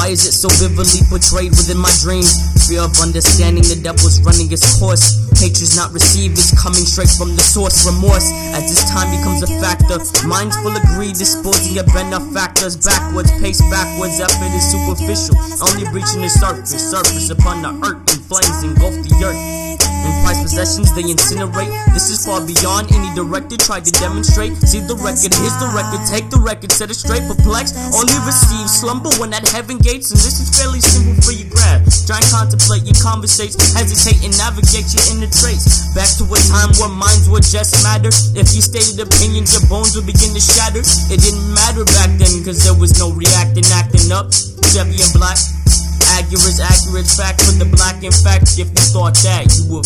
Why is it so vividly portrayed within my dreams? Fear of understanding, the devil's running its course. Nature's not received, it's coming straight from the source. Remorse, as this time becomes a factor. Minds full of greed, disposing of benefactors. Backwards, pace backwards, effort is superficial. Only reaching the surface, surface upon the earth. And flames engulf the earth. In prized possessions, they incinerate. This is far beyond any director tried to demonstrate. See the record, here's the record. Take the record, set it straight. Perplexed, only receive slumber when at heaven gates. And this is fairly simple for you grab. Try and contemplate, you conversate, hesitate and navigate your inner traits. Back to a time where minds would just matter. If you stated opinions, your bones would begin to shatter. It didn't matter back then, cause there was no reacting, acting up. Chevy and black. Accurate fact for the black. In fact, if you thought that, you would